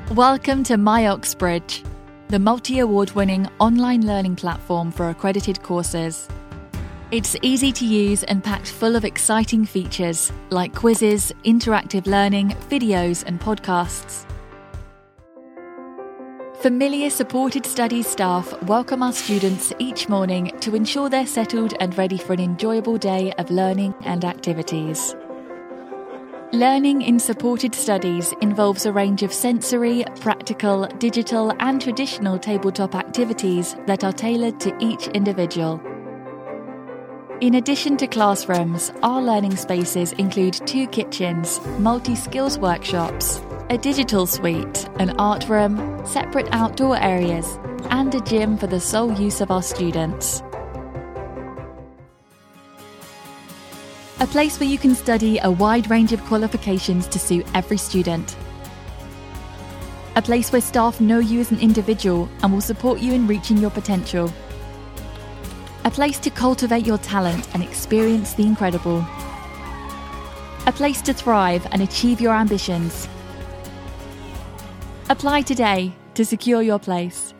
Welcome to MyOxBridge, the multi-award-winning online learning platform for accredited courses. It's easy to use and packed full of exciting features like quizzes, interactive learning, videos and podcasts. Familiar supported studies staff welcome our students each morning to ensure they're settled and ready for an enjoyable day of learning and activities. Learning in supported studies involves a range of sensory, practical, digital and traditional tabletop activities that are tailored to each individual. In addition to classrooms, our learning spaces include 2 kitchens, multi-skills workshops, a digital suite, an art room, separate outdoor areas, and a gym for the sole use of our students. A place where you can study a wide range of qualifications to suit every student. A place where staff know you as an individual and will support you in reaching your potential. A place to cultivate your talent and experience the incredible. A place to thrive and achieve your ambitions. Apply today to secure your place.